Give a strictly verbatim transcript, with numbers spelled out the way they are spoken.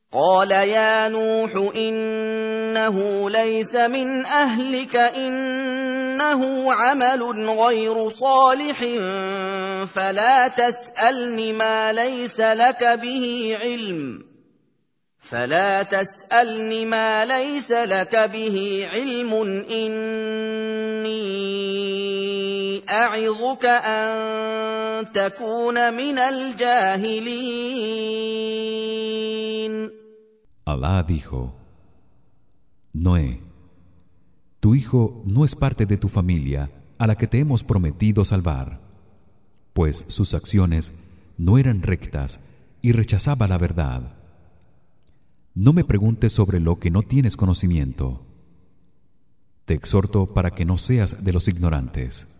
قال يا نوح إنه ليس من أهلك إنه عمل غير صالح فلا تسألني ما ليس لك به علم فلا تسألني ما ليس لك به علم إني أعظك أن تكون من الجاهلين. Alá dijo: Noé, tu hijo no es parte de tu familia a la que te hemos prometido salvar, pues sus acciones no eran rectas y rechazaba la verdad. No me preguntes sobre lo que no tienes conocimiento. Te exhorto para que no seas de los ignorantes.